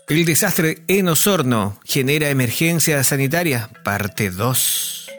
El desastre en Osorno genera emergencia sanitaria, parte 2.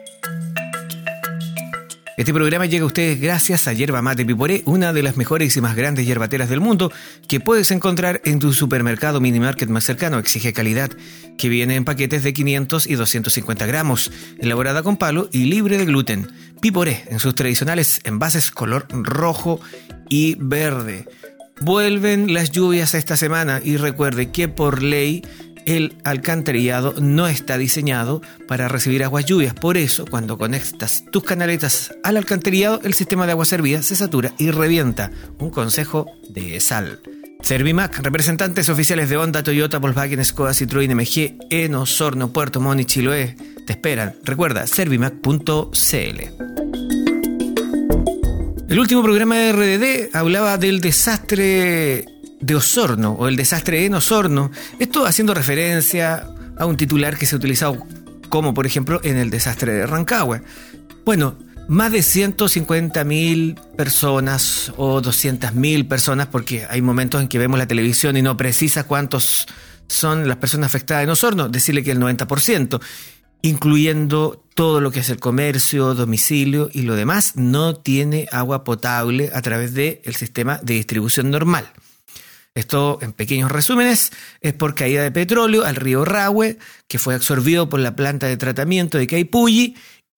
Este programa llega a ustedes gracias a Yerba Mate Piporé, una de las mejores y más grandes yerbateras del mundo que puedes encontrar en tu supermercado minimarket más cercano. Exige calidad, que viene en paquetes de 500 y 250 gramos, elaborada con palo y libre de gluten. Piporé, en sus tradicionales envases color rojo y verde. Vuelven las lluvias esta semana y recuerde que por ley el alcantarillado no está diseñado para recibir aguas lluvias. Por eso, cuando conectas tus canaletas al alcantarillado, el sistema de agua servida se satura y revienta. Un consejo de Sal. Servimac, representantes oficiales de Honda, Toyota, Volkswagen, Skoda, Citroën, MG, en Osorno, Puerto Montt y Chiloé. Te esperan. Recuerda, servimac.cl. El último programa de RDD hablaba del desastre de Osorno o el desastre en Osorno. Esto haciendo referencia a un titular que se ha utilizado como, por ejemplo, en el desastre de Rancagua. Bueno, más de 150.000 personas o 200.000 personas, porque hay momentos en que vemos la televisión y no precisa cuántos son las personas afectadas en Osorno. Decirle que el 90%. Incluyendo todo lo que es el comercio, domicilio y lo demás, no tiene agua potable a través del sistema de distribución normal. Esto, en pequeños resúmenes, es por caída de petróleo al río Rahue, que fue absorbido por la planta de tratamiento de Caipulli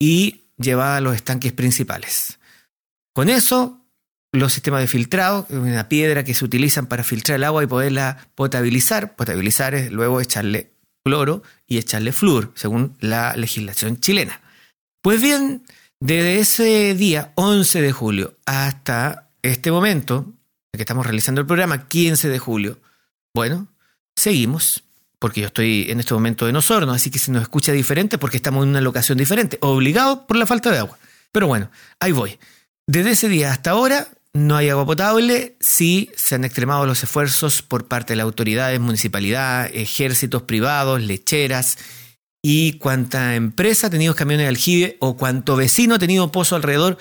y llevado a los estanques principales. Con eso, los sistemas de filtrado, una piedra que se utilizan para filtrar el agua y poderla potabilizar. Potabilizar es luego echarle cloro y echarle flúor, según la legislación chilena. Pues bien, desde ese día, 11 de julio, hasta este momento, que estamos realizando el programa, 15 de julio, bueno, seguimos, porque yo estoy en este momento en Osorno, así que se nos escucha diferente porque estamos en una locación diferente, obligado por la falta de agua. Pero bueno, ahí voy. Desde ese día hasta ahora, no hay agua potable. Sí se han extremado los esfuerzos por parte de las autoridades, municipalidad, ejércitos privados, lecheras y cuanta empresa ha tenido camiones de aljibe o cuanto vecino ha tenido pozo alrededor.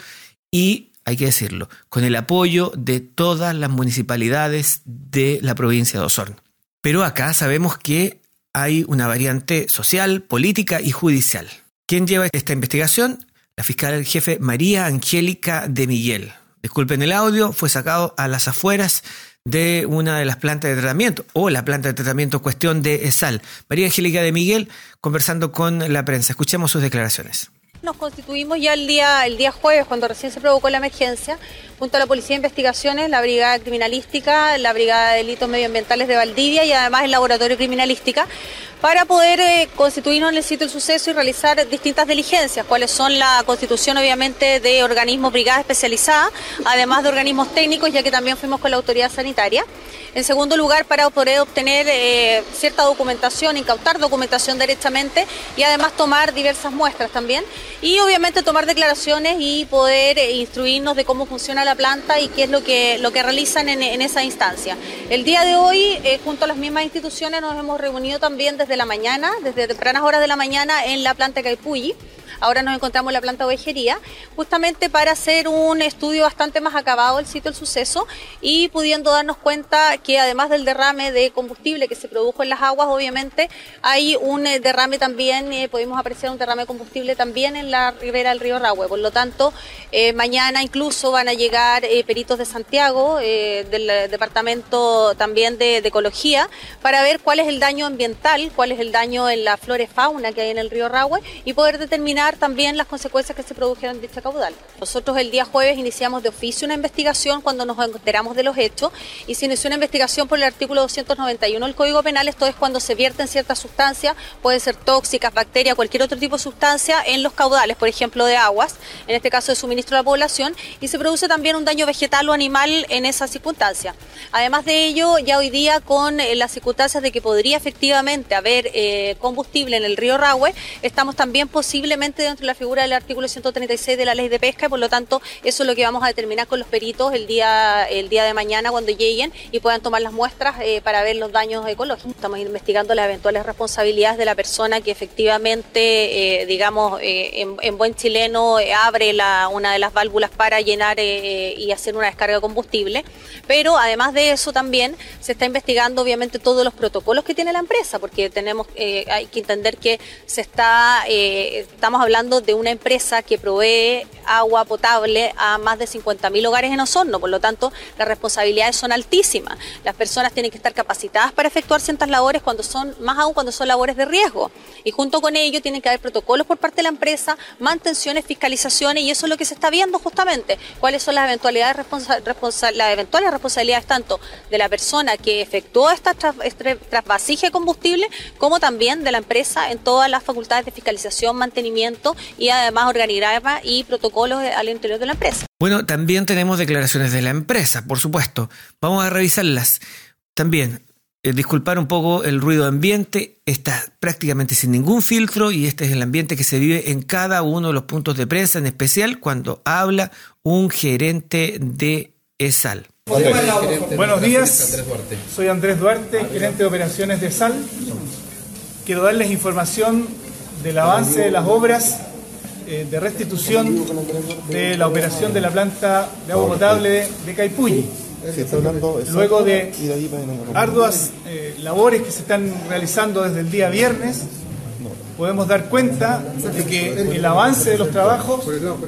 Y hay que decirlo, con el apoyo de todas las municipalidades de la provincia de Osorno. Pero acá sabemos que hay una variante social, política y judicial. ¿Quién lleva esta investigación? La fiscal jefe María Angélica de Miguel. Disculpen el audio, fue sacado a las afueras de una de las plantas de tratamiento, o la planta de tratamiento cuestión de ESAL. María Angélica de Miguel conversando con la prensa. Escuchemos sus declaraciones. Nos constituimos ya el día jueves, cuando recién se provocó la emergencia, junto a la Policía de Investigaciones, la Brigada Criminalística, la Brigada de Delitos Medioambientales de Valdivia y además el Laboratorio Criminalística, para poder constituirnos en el sitio del suceso y realizar distintas diligencias, cuáles son la constitución obviamente de organismos, brigadas especializadas, además de organismos técnicos, ya que también fuimos con la autoridad sanitaria. En segundo lugar, para poder obtener cierta documentación, incautar documentación derechamente y además tomar diversas muestras también. Y obviamente tomar declaraciones y poder instruirnos de cómo funciona la planta y qué es lo que realizan en esa instancia. El día de hoy, junto a las mismas instituciones, nos hemos reunido también desde la mañana, desde tempranas horas de la mañana en la planta Caipulli. Ahora nos encontramos en la planta ovejería, justamente para hacer un estudio bastante más acabado del sitio del suceso y pudiendo darnos cuenta que además del derrame de combustible que se produjo en las aguas, obviamente hay un derrame también, pudimos apreciar un derrame de combustible también en la ribera del río Rahue. Por lo tanto, mañana incluso van a llegar peritos de Santiago, del departamento también de Ecología, para ver cuál es el daño ambiental, cuál es el daño en la flora y fauna que hay en el río Rahue y poder determinar también las consecuencias que se produjeron en dicha caudal. Nosotros el día jueves iniciamos de oficio una investigación cuando nos enteramos de los hechos y se inició una investigación por el artículo 291 del Código Penal. Esto es cuando se vierten ciertas sustancias, pueden ser tóxicas, bacterias, cualquier otro tipo de sustancia en los caudales, por ejemplo de aguas, en este caso de suministro a la población, y se produce también un daño vegetal o animal en esa circunstancia. Además de ello, ya hoy día con las circunstancias de que podría efectivamente haber combustible en el río Rahue, estamos también posiblemente perfectamente dentro de la figura del artículo 136 de la Ley de Pesca, y por lo tanto eso es lo que vamos a determinar con los peritos el día de mañana cuando lleguen y puedan tomar las muestras para ver los daños ecológicos. Estamos investigando las eventuales responsabilidades de la persona que efectivamente, en buen chileno, abre una de las válvulas para llenar y hacer una descarga de combustible. Pero además de eso también se está investigando obviamente todos los protocolos que tiene la empresa, porque hay que entender que estamos hablando de una empresa que provee agua potable a más de 50.000 hogares en Osorno, por lo tanto las responsabilidades son altísimas. Las personas tienen que estar capacitadas para efectuar ciertas labores, más aún cuando son labores de riesgo, y junto con ello tienen que haber protocolos por parte de la empresa, mantenciones, fiscalizaciones, y eso es lo que se está viendo justamente, cuáles son las eventuales responsabilidades tanto de la persona que efectuó esta trasvasija de combustible como también de la empresa en todas las facultades de fiscalización, mantenimiento y además organigrama y protocolos al interior de la empresa. Bueno, también tenemos declaraciones de la empresa, por supuesto. Vamos a revisarlas. También, disculpar un poco el ruido ambiente, está prácticamente sin ningún filtro y este es el ambiente que se vive en cada uno de los puntos de prensa, en especial cuando habla un gerente de ESAL. Buenos días, soy Andrés Duarte, gerente de operaciones de ESAL. Quiero darles información del avance de las obras de restitución de la operación de la planta de agua potable de Caipulli. Luego de arduas labores que se están realizando desde el día viernes, podemos dar cuenta de que el avance de los trabajos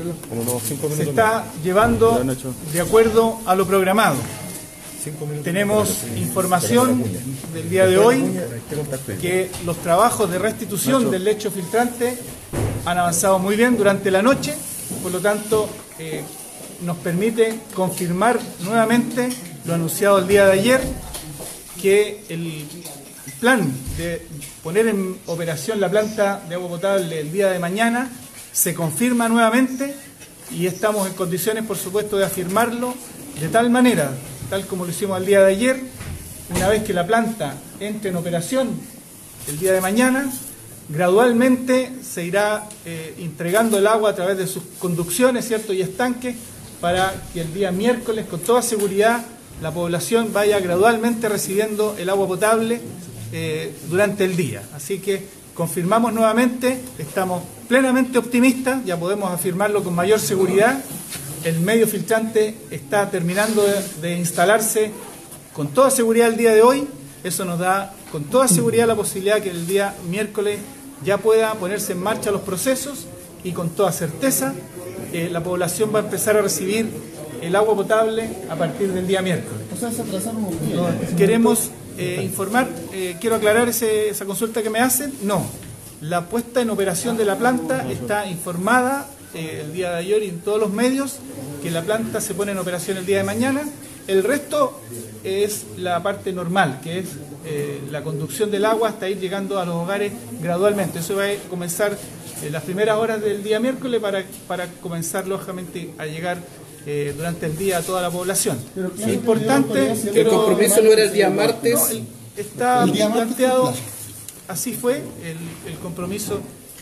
se está llevando de acuerdo a lo programado. Tenemos información del día de hoy que los trabajos de restitución del lecho filtrante han avanzado muy bien durante la noche, por lo tanto nos permite confirmar nuevamente lo anunciado el día de ayer, que el plan de poner en operación la planta de agua potable el día de mañana se confirma nuevamente y estamos en condiciones, por supuesto, de afirmarlo de tal manera, tal como lo hicimos el día de ayer, una vez que la planta entre en operación el día de mañana, gradualmente se irá entregando el agua a través de sus conducciones, ¿cierto?, y estanques, para que el día miércoles, con toda seguridad, la población vaya gradualmente recibiendo el agua potable durante el día. Así que confirmamos nuevamente, estamos plenamente optimistas, ya podemos afirmarlo con mayor seguridad. El medio filtrante está terminando de instalarse con toda seguridad el día de hoy. Eso nos da con toda seguridad la posibilidad que el día miércoles ya pueda ponerse en marcha los procesos y con toda certeza la población va a empezar a recibir el agua potable a partir del día miércoles. O sea, se atrasaron unos días. Queremos informar, quiero aclarar esa consulta que me hacen. No, la puesta en operación de la planta está informada el día de ayer y en todos los medios que la planta se pone en operación el día de mañana. El resto es la parte normal, que es la conducción del agua hasta ir llegando a los hogares gradualmente. Eso va a comenzar las primeras horas del día miércoles para comenzar lógicamente a llegar durante el día a toda la población. Es importante. El compromiso no era el día martes. No, está planteado, así fue, el compromiso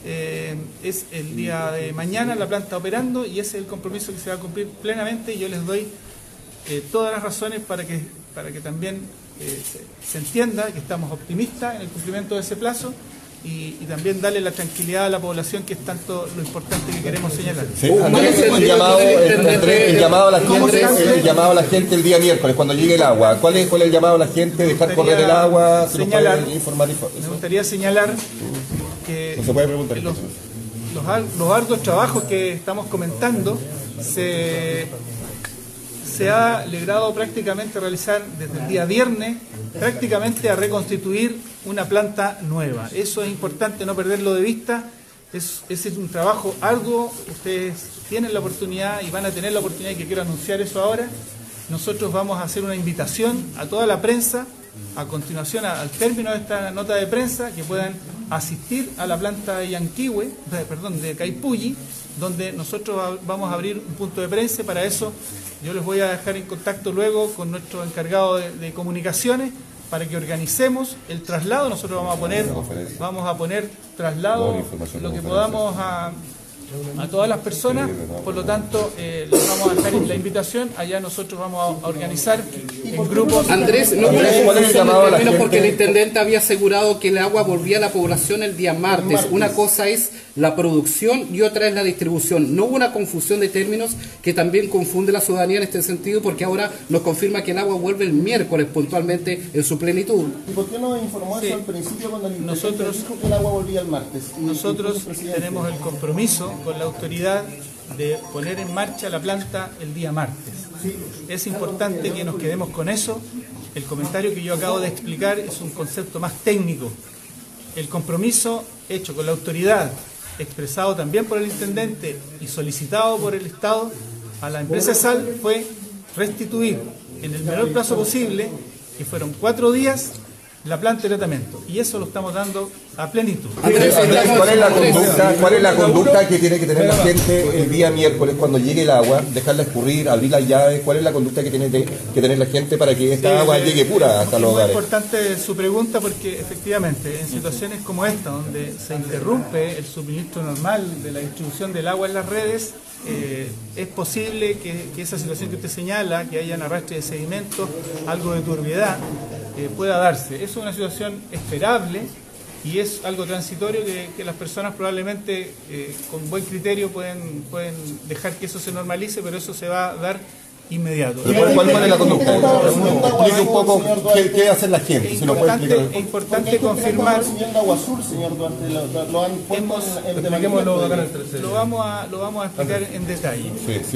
es el día de mañana, la planta operando, y ese es el compromiso que se va a cumplir plenamente, y yo les doy todas las razones para que también se entienda que estamos optimistas en el cumplimiento de ese plazo. Y también darle la tranquilidad a la población, que es tanto lo importante que queremos señalar. Sí. El llamado a la gente el día miércoles, cuando llegue el agua. ¿Cuál es el llamado a la gente? ¿Dejar correr el agua? Me gustaría señalar que no se puede preguntar. Los arduos trabajos que estamos comentando se ha logrado prácticamente realizar desde el día viernes, prácticamente a reconstituir una planta nueva. Eso es importante no perderlo de vista. Ese es un trabajo arduo. Ustedes tienen la oportunidad y van a tener la oportunidad, y que quiero anunciar eso ahora. Nosotros vamos a hacer una invitación a toda la prensa, a continuación, al término de esta nota de prensa, que puedan asistir a la planta de de Caipulli, donde nosotros vamos a abrir un punto de prensa. Para eso yo les voy a dejar en contacto luego con nuestro encargado de comunicaciones para que organicemos el traslado. Nosotros vamos a poner traslado, lo que podamos a todas las personas. Por lo tanto, les vamos a dejar la invitación. Allá nosotros vamos a organizar en grupos. Andrés, no hubo una confusión de términos porque el intendente había asegurado que el agua volvía a la población el día martes. Una cosa es la producción y otra es la distribución. No hubo una confusión de términos que también confunde la ciudadanía en este sentido, porque ahora nos confirma que el agua vuelve el miércoles puntualmente en su plenitud. ¿Y por qué no informó eso al principio cuando el intendente dijo que el agua volvía el martes? Nosotros tenemos el compromiso con la autoridad de poner en marcha la planta el día martes. Es importante que nos quedemos con eso. El comentario que yo acabo de explicar es un concepto más técnico. El compromiso hecho con la autoridad, expresado también por el intendente y solicitado por el Estado a la empresa Sal, fue restituir en el menor plazo posible, que fueron 4 días, la planta de tratamiento, y eso lo estamos dando a plenitud. Andrés, ¿cuál es la conducta que tiene que tener la gente el día miércoles cuando llegue el agua? Dejarla escurrir, abrir las llaves. ¿Cuál es la conducta que tiene que tener la gente para que esta agua llegue pura hasta los hogares? Es muy importante su pregunta, porque efectivamente en situaciones como esta, donde se interrumpe el suministro normal de la distribución del agua en las redes, es posible que esa situación que usted señala, que haya un arrastre de sedimentos, algo de turbiedad, pueda darse. Eso es una situación esperable y es algo transitorio que las personas probablemente con buen criterio pueden dejar que eso se normalice, pero eso se va a dar inmediato. ¿Cuál es la conducta? Explique un poco qué hace la gente. Es importante confirmar. Lo vamos a explicar en detalle.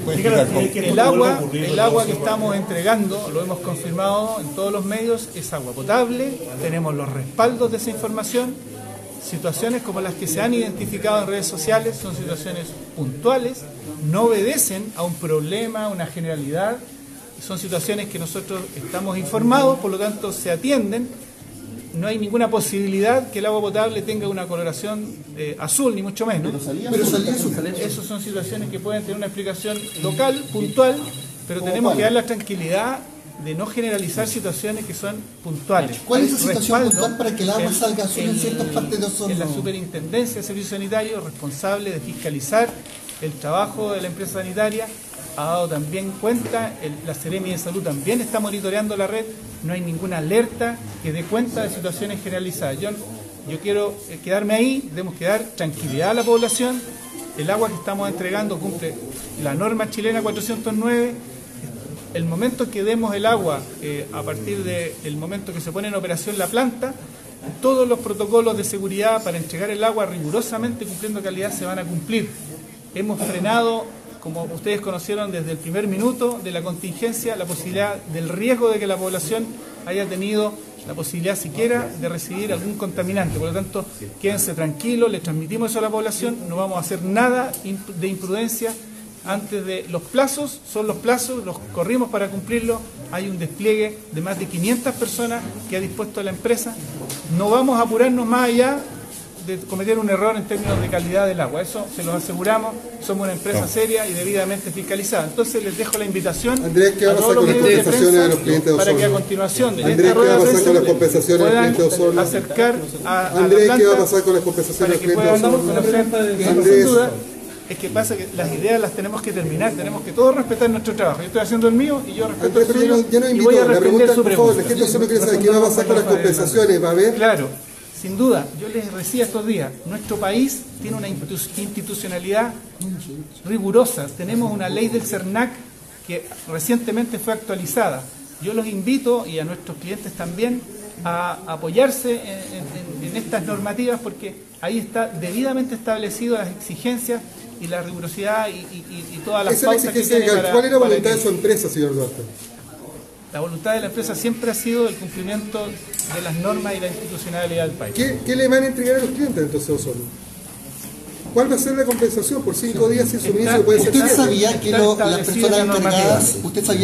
El agua que estamos entregando, lo hemos confirmado en todos los medios, es agua potable. Tenemos los respaldos de esa información. Situaciones como las que se han identificado en redes sociales son situaciones puntuales, no obedecen a un problema, a una generalidad, son situaciones que nosotros estamos informados, por lo tanto se atienden. No hay ninguna posibilidad que el agua potable tenga una coloración azul, ni mucho menos. Pero salía azul. Esas son situaciones que pueden tener una explicación local, puntual, pero tenemos que dar la tranquilidad de no generalizar situaciones que son puntuales. ¿Cuál es la situación puntual para que el agua salga azul en ciertas partes de Osorno? En la Superintendencia de Servicios Sanitarios, responsable de fiscalizar el trabajo de la empresa sanitaria, ha dado también cuenta, la Seremi de Salud también está monitoreando la red, no hay ninguna alerta que dé cuenta de situaciones generalizadas. Yo quiero quedarme ahí, debemos que dar tranquilidad a la población. El agua que estamos entregando cumple la norma chilena 409. El momento que demos el agua, a partir del momento que se pone en operación la planta, todos los protocolos de seguridad para entregar el agua rigurosamente cumpliendo calidad se van a cumplir. Hemos frenado, como ustedes conocieron desde el primer minuto de la contingencia, la posibilidad del riesgo de que la población haya tenido la posibilidad siquiera de recibir algún contaminante. Por lo tanto, quédense tranquilos, les transmitimos eso a la población, no vamos a hacer nada de imprudencia. Antes de los plazos, son los plazos, los corrimos para cumplirlos. Hay un despliegue de más de 500 personas que ha dispuesto la empresa. No vamos a apurarnos más allá de cometer un error en términos de calidad del agua. Eso se los aseguramos. Somos una empresa seria y debidamente fiscalizada. Entonces les dejo la invitación a todos los medios de prensa para que a continuación de esta rueda de prensa puedan acercar a la planta para que puedan conocer sin duda. Es que pasa que las ideas las tenemos que terminar, tenemos que todos respetar nuestro trabajo. Yo estoy haciendo el mío y yo respeto el suyo y voy a responder su pregunta. La gente solo quiere saber qué va a pasar con las compensaciones, ¿va a haber? Claro, sin duda, yo les decía estos días, nuestro país tiene una institucionalidad rigurosa. Tenemos una ley del CERNAC que recientemente fue actualizada. Yo los invito, y a nuestros clientes también, a apoyarse en estas normativas, porque ahí está debidamente establecido las exigencias y la rigurosidad y todas las pautas que tiene para... ¿Cuál es la voluntad de su empresa, señor Duarte? La voluntad de la empresa siempre ha sido el cumplimiento de las normas y la institucionalidad del país. ¿Qué le van a entregar a los clientes entonces, Osorno? ¿Cuál va a ser la compensación por 5 días sin suministro? ¿Usted sabía que las personas encargadas,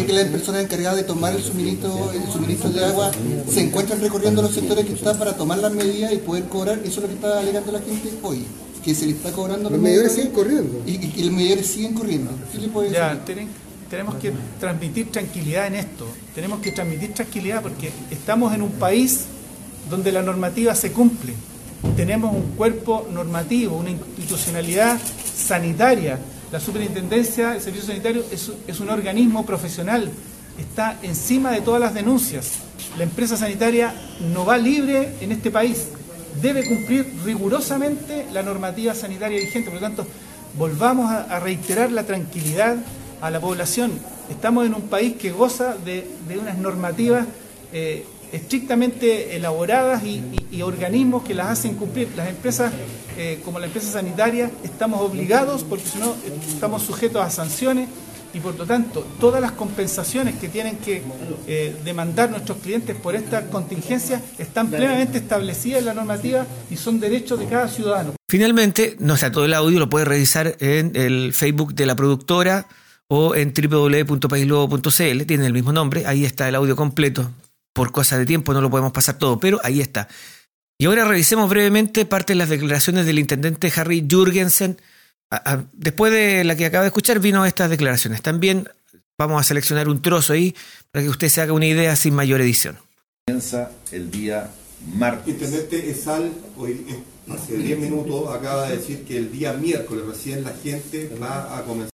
de tomar el suministro de agua se encuentran recorriendo los sectores que están para tomar las medidas y poder cobrar? Eso es lo que está alegando la gente hoy, que se le está cobrando. Los medidores siguen corriendo. Y los medidores siguen corriendo. ¿Qué le puede decir? tenemos que transmitir tranquilidad en esto. Tenemos que transmitir tranquilidad porque estamos en un país donde la normativa se cumple. Tenemos un cuerpo normativo, una institucionalidad sanitaria. La Superintendencia del Servicio Sanitario es un organismo profesional, está encima de todas las denuncias. La empresa sanitaria no va libre en este país, debe cumplir rigurosamente la normativa sanitaria vigente. Por lo tanto, volvamos a reiterar la tranquilidad a la población. Estamos en un país que goza de unas normativas estrictamente elaboradas y organismos que las hacen cumplir. Las empresas, como la empresa sanitaria, estamos obligados, porque si no estamos sujetos a sanciones, y por lo tanto todas las compensaciones que tienen que demandar nuestros clientes por esta contingencia están plenamente establecidas en la normativa y son derechos de cada ciudadano. Finalmente, no está todo el audio, lo puede revisar en el Facebook de la productora o en www.paislobo.cl, tiene el mismo nombre, ahí está el audio completo. Por cosa de tiempo no lo podemos pasar todo, pero ahí está. Y ahora revisemos brevemente parte de las declaraciones del intendente Harry Jurgensen. Después de la que acaba de escuchar, vino estas declaraciones. También vamos a seleccionar un trozo ahí para que usted se haga una idea sin mayor edición. Comienza el día martes. Intendente Esal, hoy, hace 10 minutos, acaba de decir que el día miércoles recién la gente va a comenzar.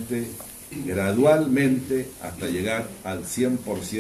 Gradualmente, hasta llegar al 100%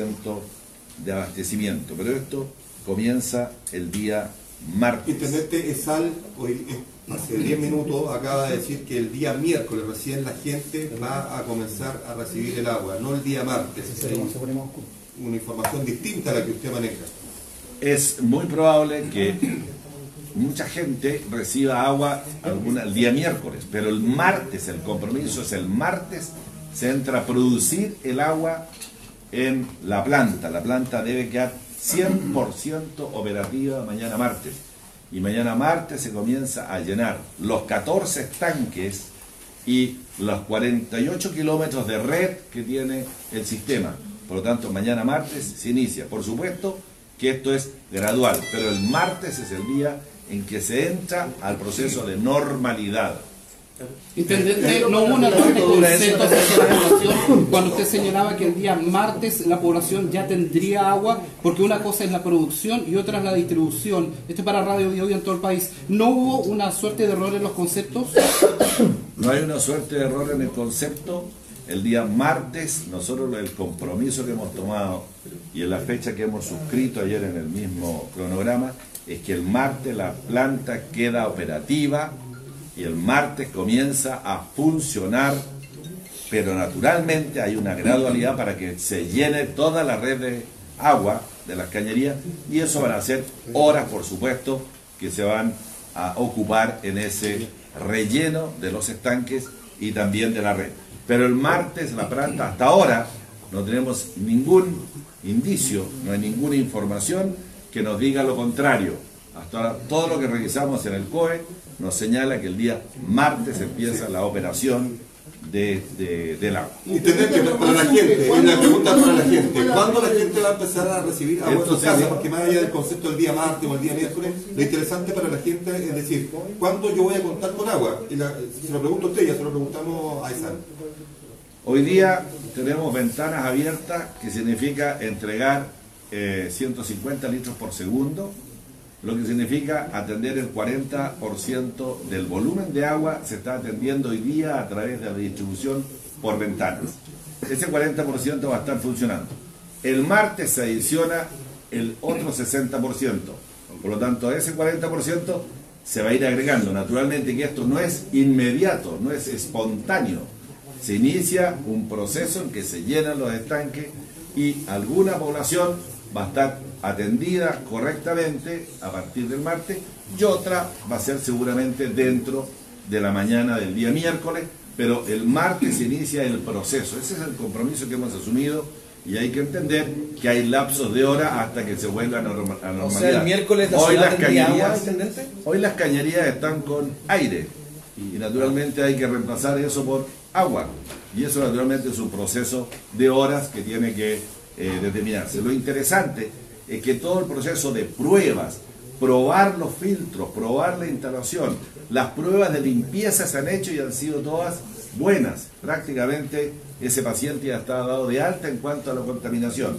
de abastecimiento. Pero esto comienza el día martes. Intendente Esal, hoy, hace 10 minutos, acaba de decir que el día miércoles recién la gente va a comenzar a recibir el agua, no el día martes. Una información distinta a la que usted maneja. Es muy probable que mucha gente reciba agua el día miércoles, pero el martes, el compromiso es el martes, se entra a producir el agua en la planta. La planta debe quedar 100% operativa mañana martes. Y mañana martes se comienza a llenar los 14 estanques y los 48 kilómetros de red que tiene el sistema. Por lo tanto, mañana martes se inicia. Por supuesto que esto es gradual, pero el martes es el día en que se entra al proceso de normalidad. Intendente, no hubo un error de concepto hacia la población cuando usted señalaba que el día martes la población ya tendría agua, porque una cosa es la producción y otra es la distribución. Esto es para Radio Bio en todo el país. ¿No hubo una suerte de error en los conceptos? No hay una suerte de error en el concepto. El día martes, nosotros el compromiso que hemos tomado y en la fecha que hemos suscrito ayer en el mismo cronograma, es que el martes la planta queda operativa y el martes comienza a funcionar, pero naturalmente hay una gradualidad para que se llene toda la red de agua de las cañerías, y eso van a ser horas, por supuesto, que se van a ocupar en ese relleno de los estanques y también de la red. Pero el martes la planta, hasta ahora, no tenemos ningún indicio, no hay ninguna información que nos diga lo contrario. Hasta ahora, todo lo que revisamos en el COE nos señala que el día martes empieza la operación del agua. Intendente, para la gente, una pregunta para la gente. ¿Cuándo la gente va a empezar a recibir agua en su casa? Porque más allá del concepto del día martes o el día miércoles, lo interesante para la gente es decir, ¿cuándo yo voy a contar con agua? Y se lo pregunto a usted, ya se lo preguntamos a Esal. Hoy día tenemos ventanas abiertas, que significa entregar 150 litros por segundo, lo que significa atender el 40% del volumen de agua se está atendiendo hoy día a través de la distribución por ventanas. Ese 40% va a estar funcionando. El martes se adiciona el otro 60%. Por lo tanto, a ese 40% se va a ir agregando. Naturalmente que esto no es inmediato, no es espontáneo. Se inicia un proceso en que se llenan los estanques y alguna población va a estar atendida correctamente a partir del martes y otra va a ser seguramente dentro de la mañana del día miércoles, pero el martes se inicia el proceso. Ese es el compromiso que hemos asumido y hay que entender que hay lapsos de hora hasta que se vuelva a normalidad. O sea, el miércoles hoy las cañerías están con aire y naturalmente hay que reemplazar eso por agua y eso naturalmente es un proceso de horas que tiene que determinarse. Lo interesante es que todo el proceso de pruebas, probar los filtros, probar la instalación, las pruebas de limpieza se han hecho y han sido todas buenas. Prácticamente ese paciente ya está dado de alta en cuanto a la contaminación.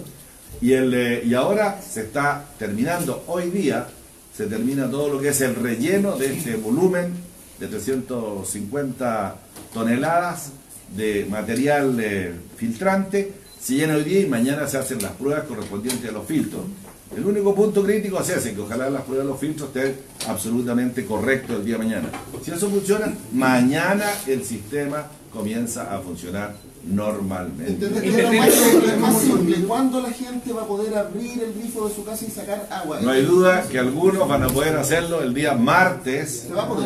Y ahora se está terminando, hoy día se termina todo lo que es el relleno de este volumen de 350 toneladas de material filtrante. Se llena hoy día y mañana se hacen las pruebas correspondientes a los filtros. El único punto crítico es ese, que ojalá las pruebas de los filtros estén absolutamente correctos el día de mañana. Si eso funciona, mañana el sistema comienza a funcionar normalmente. Más simple, ¿cuándo la gente va a poder abrir el grifo de su casa y sacar agua? No hay duda que algunos van a poder hacerlo el día martes. ¿Se va a poder?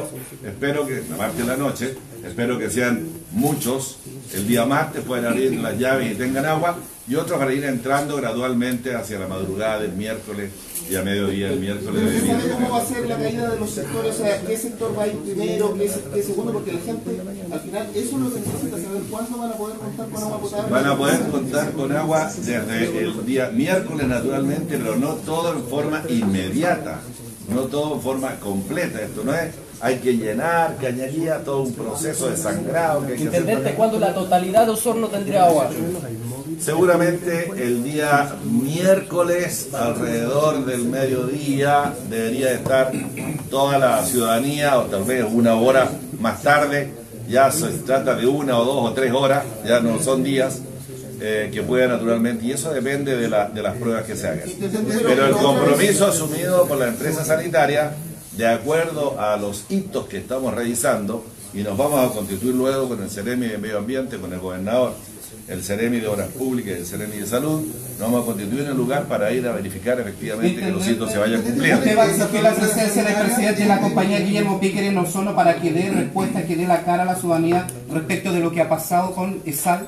Espero que, la martes de la noche, espero que sean muchos. El día martes pueden abrir las llaves y tengan agua, y otros van a ir entrando gradualmente hacia la madrugada del miércoles y a mediodía del miércoles. ¿Pero usted sabe cómo va a ser la caída de los sectores? O sea, ¿qué sector va a ir primero, qué segundo? Porque la gente, al final, eso es lo que necesita saber. ¿Cuándo van a poder contar con agua potable? Van a poder contar con agua desde el día miércoles, naturalmente, pero no todo en forma inmediata, no todo en forma completa. Esto no es, hay que llenar cañería, todo un proceso de sangrado que hay que hacer. Intendente, ¿cuándo la totalidad de Osorno tendría agua? Seguramente el día miércoles, alrededor del mediodía, debería estar toda la ciudadanía, o tal vez una hora más tarde. Ya se trata de 1 o 2 o 3 horas, ya no son días, que pueda naturalmente, y eso depende de las pruebas que se hagan. Pero el compromiso asumido por la empresa sanitaria, de acuerdo a los hitos que estamos revisando, y nos vamos a constituir luego con el Ceremi de Medio Ambiente, con el gobernador, el Ceremi de Obras Públicas y el Ceremi de Salud, nos vamos a constituir en el lugar para ir a verificar efectivamente que los hitos se vayan cumpliendo. ¿Usted va a exigir la presencia del presidente de la compañía Guillermo Piquer en Osorno para que dé respuesta, que dé la cara a la ciudadanía respecto de lo que ha pasado con ESAL?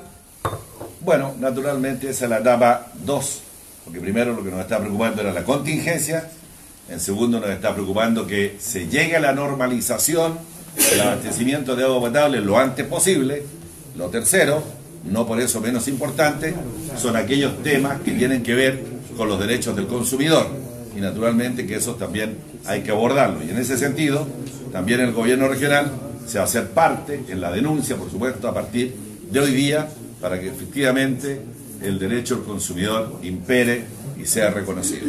Bueno, naturalmente esa es la etapa 2, porque primero lo que nos está preocupando era la contingencia, en segundo nos está preocupando que se llegue a la normalización del abastecimiento de agua potable lo antes posible. Lo tercero, no por eso menos importante, son aquellos temas que tienen que ver con los derechos del consumidor, y naturalmente que esos también hay que abordarlos, y en ese sentido también el gobierno regional se va a hacer parte en la denuncia, por supuesto, a partir de hoy día, para que efectivamente el derecho del consumidor impere y sea reconocido.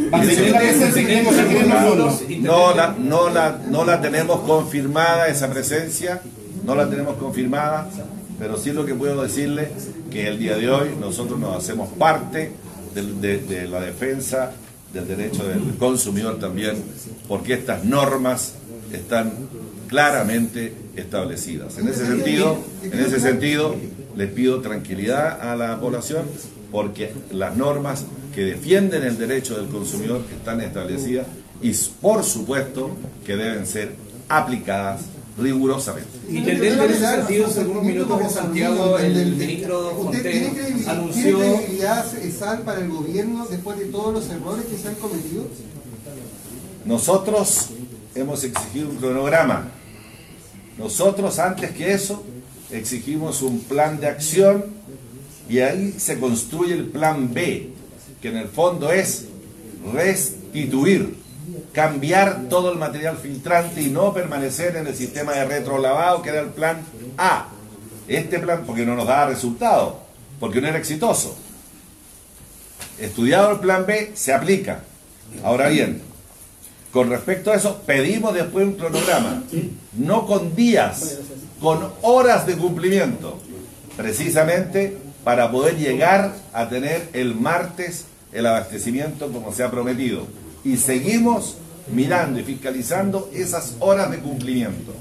No la tenemos confirmada esa presencia, no la tenemos confirmada, pero sí lo que puedo decirle que el día de hoy nosotros nos hacemos parte de la defensa del derecho del consumidor también, porque estas normas están claramente establecidas. En ese sentido, les pido tranquilidad a la población, porque las normas que defienden el derecho del consumidor están establecidas y por supuesto que deben ser aplicadas rigurosamente. Intendente, en ese sentido, hace algunos minutos en Santiago el ministro Fontaine anunció... ¿Tiene credibilidad ESAL para el gobierno después de todos los errores que se han cometido? Nosotros hemos exigido un cronograma. Nosotros, antes que eso, exigimos un plan de acción, y ahí se construye el plan B, que en el fondo es restituir, cambiar todo el material filtrante y no permanecer en el sistema de retrolavado, que era el plan A. Este plan, porque no nos daba resultado, porque no era exitoso. Estudiado el plan B, se aplica. Ahora bien, con respecto a eso, pedimos después un cronograma, no con días, con horas de cumplimiento, precisamente para poder llegar a tener el martes el abastecimiento como se ha prometido. Y seguimos mirando y fiscalizando esas horas de cumplimiento.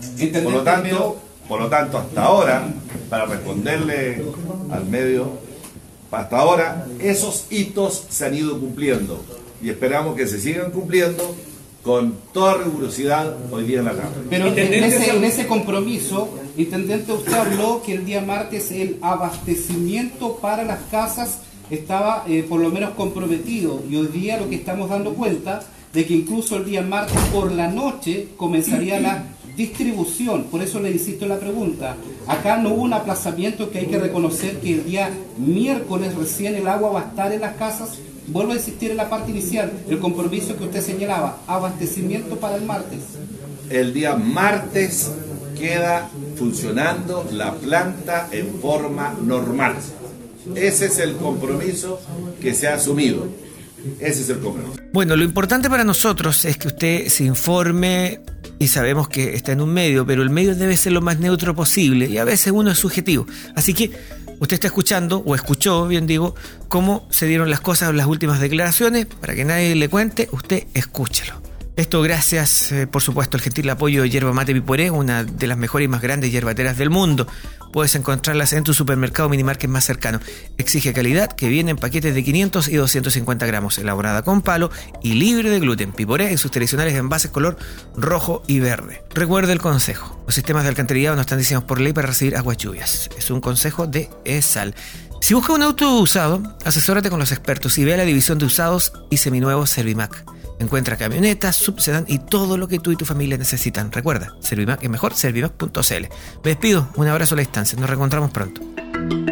Por lo tanto, hasta ahora, para responderle al medio, hasta ahora esos hitos se han ido cumpliendo y esperamos que se sigan cumpliendo con toda rigurosidad hoy día en la tarde. Pero en ese compromiso, intendente, usted habló que el día martes el abastecimiento para las casas estaba por lo menos comprometido, y hoy día lo que estamos dando cuenta de que incluso el día martes por la noche comenzaría la distribución. Por eso le insisto en la pregunta, acá no hubo un aplazamiento, que hay que reconocer que el día miércoles recién el agua va a estar en las casas. Vuelvo a insistir en la parte inicial, el compromiso que usted señalaba, abastecimiento para el martes. El día martes queda funcionando la planta en forma normal. Ese es el compromiso que se ha asumido. Ese es el compromiso. Bueno, lo importante para nosotros es que usted se informe, y sabemos que está en un medio, pero el medio debe ser lo más neutro posible y a veces uno es subjetivo. Así que usted está escuchando, o escuchó, bien digo, cómo se dieron las cosas en las últimas declaraciones. Para que nadie le cuente, usted escúchelo. Esto gracias, por supuesto, al gentil apoyo de Yerba Mate Piporé, una de las mejores y más grandes yerbateras del mundo. Puedes encontrarlas en tu supermercado Minimarket más cercano. Exige calidad, que viene en paquetes de 500 y 250 gramos, elaborada con palo y libre de gluten. Piporé en sus tradicionales envases color rojo y verde. Recuerda el consejo. Los sistemas de alcantarillado no están diseñados por ley para recibir aguas lluvias. Es un consejo de ESAL. Si buscas un auto usado, asesórate con los expertos y ve a la división de usados y seminuevos Servimac. Encuentra camionetas, subsedán y todo lo que tú y tu familia necesitan. Recuerda, Servimac es mejor, servimac.cl. Me despido, un abrazo a la distancia, nos reencontramos pronto.